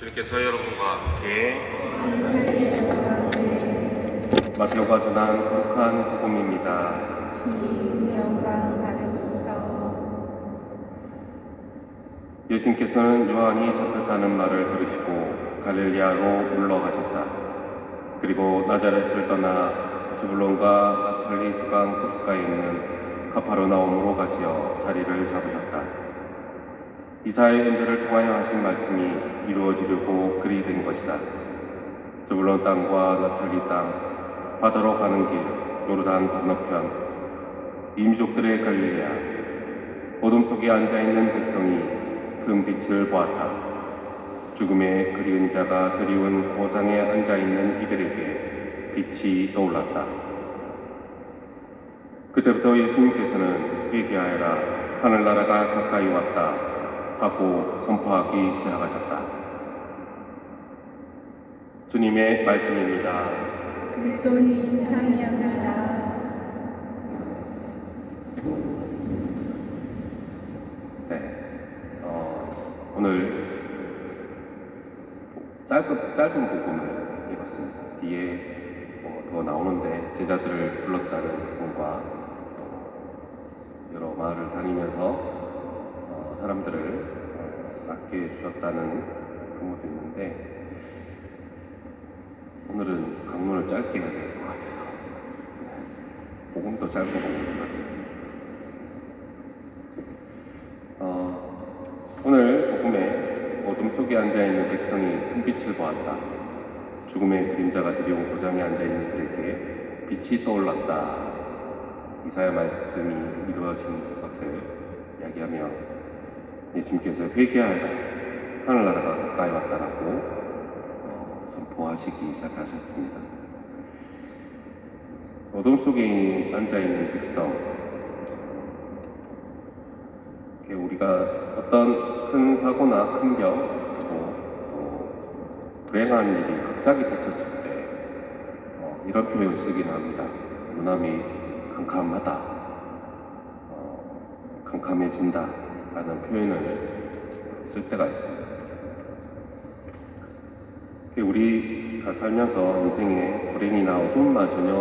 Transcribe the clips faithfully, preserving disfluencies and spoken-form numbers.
주님께서 여러분과 함께 네. 마태오가 전한 거룩한 복음입니다. 주님 영광 받으소서. 예수님께서는 요한이 잡혔다는 말을 들으시고 갈릴리아로 물러가셨다. 그리고 나자렛을 떠나 스불론과 naphtali 지방 끝가에 있는 가파르나움으로 가시어 자리를 잡으셨다. 이사야의 언제를 통하여 하신 말씀이 이루어지려고 그리 된 것이다. 스불론 땅과 naphtali 땅, 바다로 가는 길, 요르단 건너편, 이 민족들의 갈릴리아, 어둠 속에 앉아있는 백성이 큰 빛을 보았다. 죽음의 그리운 자가 드리운 고장에 앉아있는 이들에게 빛이 떠올랐다. 그때부터 예수님께서는 회개하여라, 하늘나라가 가까이 왔다 하고 선포하기 시작하셨다. 주님의 말씀입니다. 그리스도님 참여합니다. 네, 어, 오늘 짧은, 짧은 복음을 읽었습니다. 뒤에 어, 더 나오는데 제자들을 불렀다는 부분과 어, 여러 마을을 다니면서 어, 사람들을 어, 낫게 주셨다는 부분도 있는데 오늘은 강론을 짧게 해야 될 것 같아서 복음도 짧고 복음도 읽었습니다. 어, 오늘 복음에 어둠 속에 앉아있는 백성이 큰 빛을 보았다. 죽음의 그림자가 드리운 고장에 앉아있는 그들에게 빛이 떠올랐다. 이사야 말씀이 이루어진 것을 이야기하며 예수님께서 회개하여라, 하늘나라가 가까이 왔다라고 어, 선포하시기 시작하셨습니다. 어둠 속에 앉아있는 백성, 우리가 어떤 큰 사고나 큰 병, 그리고 또 불행한 일이 갑자기 닥쳤을 때 어, 이런 표현을 쓰긴 합니다. 눈앞이 캄캄하다, 어, 캄캄해진다 라는 표현을 쓸 때가 있습니다. 우리가 살면서 인생에 불행이나 어둠만 전혀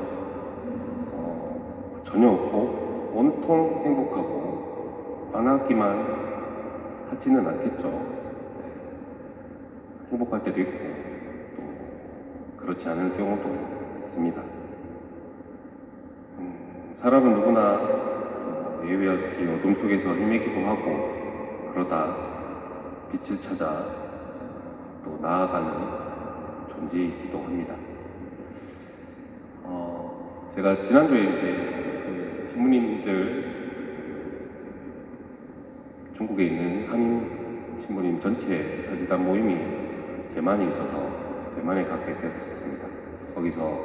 어, 전혀 없고 온통 행복하고 안하기만 하지는 않겠죠. 행복할 때도 있고 또 그렇지 않은 경우도 있습니다. 음, 사람은 누구나 어, 예외 없이 어둠 속에서 헤매기도 하고 그러다 빛을 찾아 또 나아가는 존재이기도 합니다. 어, 제가 지난주에 이제 그 신부님들 중국에 있는 한인 신부님 전체 사지단 모임이 대만에 있어서 대만에 가게 됐습니다. 거기서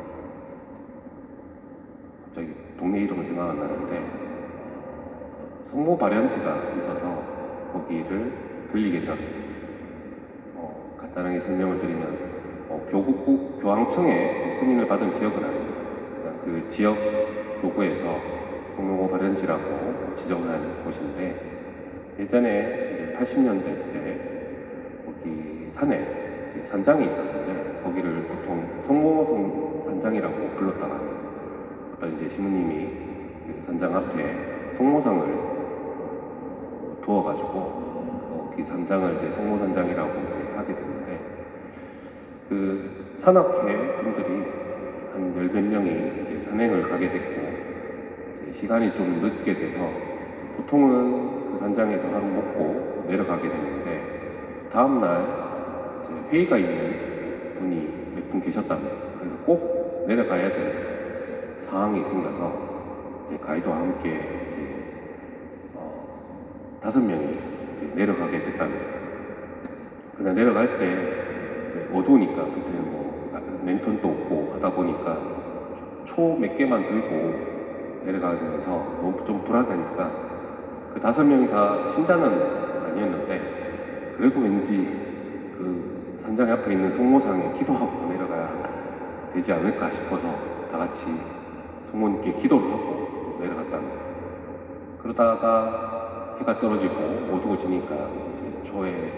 갑자기 동네 이름은 생각 안 나는데 성모 발연지가 있어서 거기를 들리게 되었습니다. 어, 간단하게 설명을 드리면 어, 교국국 교황청에 승인을 받은 지역은 아닙니다. 그냥 그 지역 교구에서 성모 발연지라고 지정한 곳인데 예전에 이제 팔십 년대 때 거기 산에 이제 산장이 있었는데 거기를 보통 성모성 산장이라고 불렀다가 어떤 이제 신부님이 그 산장 앞에 성모상을 어, 두어가지고 거기 산장을 이제 성모산장이라고 이제 하게 됐는데 그 산악회 분들이 한 열 몇 명이 이제 산행을 가게 됐고 이제 시간이 좀 늦게 돼서 보통은 그 산장에서 하루 먹고 내려가게 됐는데 다음날 이제 회의가 있는 분이 몇 분 계셨답니다. 그래서 꼭 내려가야 될 상황이 생겨서 이제 가이드와 함께 이제 어, 다섯 명이 이제 내려가게 됐답니다. 그냥 내려갈 때 이제 어두우니까 그때 뭐 랜턴도 없고 하다 보니까 초 몇 개만 들고 내려가면서 너무 좀 불안하니까 그 다섯 명이 다 신자는 아니었는데 그래도 왠지 그 산장 앞에 있는 성모상에 기도하고 내려가야 되지 않을까 싶어서 다 같이 성모님께 기도를 하고 내려갔답니다. 그러다가 해가 떨어지고 어두워지니까 이제 초에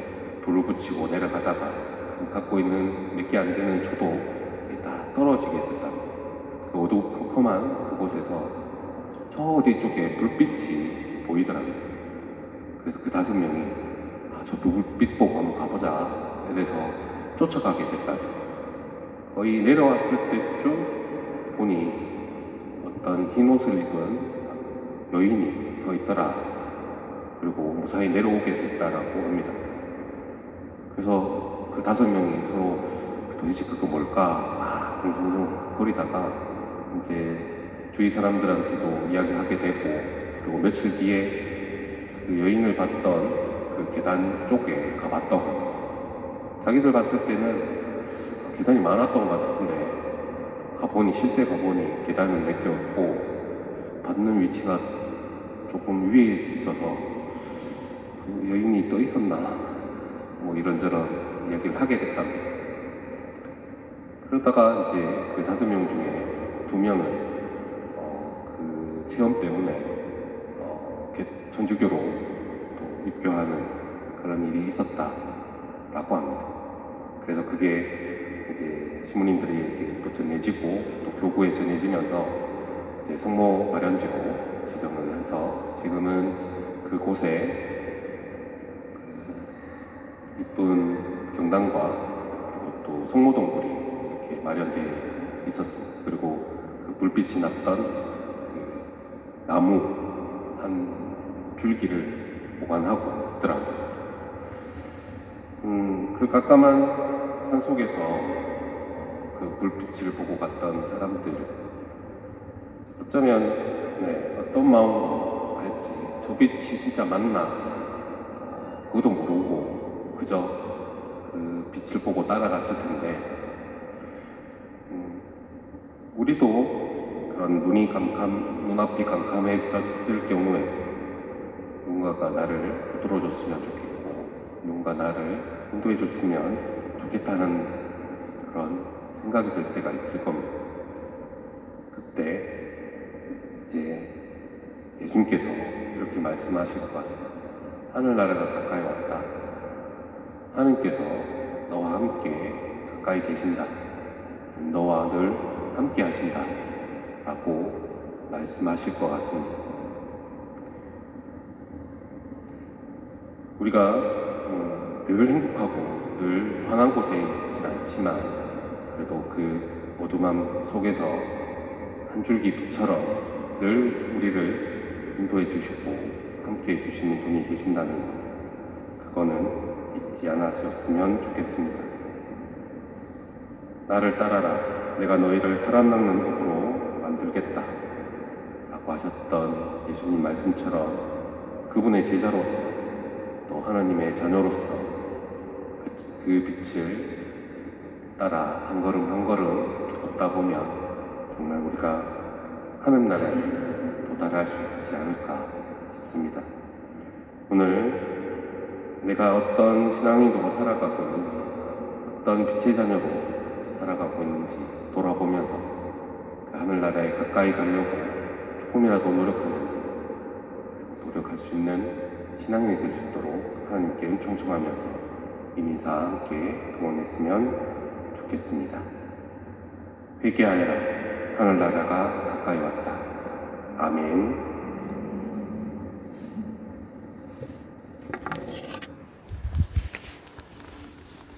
돌을 붙이고 내려가다가 그 갖고 있는 몇 개 안 되는 조도 이게 다 떨어지게 됐다고. 그 어두컴컴한 그곳에서 저 어디 쪽에 불빛이 보이더라고요. 그래서 그 다섯 명이 아, 저 불빛 보고 한번 가보자. 이래서 쫓아가게 됐다. 거의 내려왔을 때쯤 보니 어떤 흰 옷을 입은 여인이 서 있더라. 그리고 무사히 내려오게 됐다라고 합니다. 그래서 그 다섯 명이 서로 도대체 그거 뭘까? 아, 궁금증 거리다가 이제 주위 사람들한테도 이야기하게 되고, 그리고 며칠 뒤에 그 여인을 봤던 그 계단 쪽에 가봤다고 합니다. 자기들 봤을 때는 계단이 많았던 것 같은데 가보니 실제 가보니 계단은 몇 개 없고 받는 위치가 조금 위에 있어서 그 여인이 떠 있었나 뭐 이런저런 이야기를 하게 됐답니다. 그러다가 이제 그 다섯 명 중에 두 명은 어, 그 체험 때문에 어, 개- 천주교로 또 입교하는 그런 일이 있었다라고 합니다. 그래서 그게 이제 시모님들이 또 전해지고 또 교구에 전해지면서 이제 성모 발현지로 지정을 해서 지금은 그곳에 그 이쁜 경당과 그리고 또 성모동굴이 이렇게 마련되어 있었습니다. 그리고 그 불빛이 났던 그 나무 한 줄기를 보관하고 있더라고요. 음, 그 깜깜한 산 속에서 그 불빛을 보고 갔던 사람들, 어쩌면 네, 어떤 마음으로 갈지, 저 빛이 진짜 맞나 그것도 모르고 그저 그 빛을 보고 따라갔을 텐데, 음, 우리도 그런 눈이 캄캄, 눈앞이 캄캄해졌을 경우에 누군가가 나를 붙들어줬으면 좋겠고 누군가 나를 인도해줬으면 좋겠다는 그런 생각이 들 때가 있을 겁니다. 그때 이제 예수님께서 이렇게 말씀하실 것 같습니다. 하늘나라가 가까이 왔다. 하느님께서 너와 함께 가까이 계신다. 너와 늘 함께 하신다. 라고 말씀하실 것 같습니다. 우리가 음, 늘 행복하고 늘 환한 곳에 있진 않지만 그래도 그 어둠함 속에서 한 줄기 빛처럼 늘 우리를 인도해 주시고 함께 해 주시는 분이 계신다는 것, 그거는 잊지 않았으면 좋겠습니다. 나를 따라라. 내가 너희를 사람 낚는 법으로 만들겠다. 라고 하셨던 예수님 말씀처럼 그분의 제자로서 또 하나님의 자녀로서 그, 그 빛을 따라 한 걸음 한 걸음 걷다 보면 정말 우리가 하늘나라에 도달할 수 있지 않을까 싶습니다. 오늘 내가 어떤 신앙인으로 살아가고 있는지, 어떤 빛의 자녀로 살아가고 있는지 돌아보면서 그 하늘나라에 가까이 가려고 조금이라도 노력하는, 노력할 수 있는 신앙인이 될 수 있도록 하나님께 은총 청하면서 이 민사 함께 동원했으면 좋겠습니다. 회개하여라. 하늘나라가 가까이 왔다. 아멘.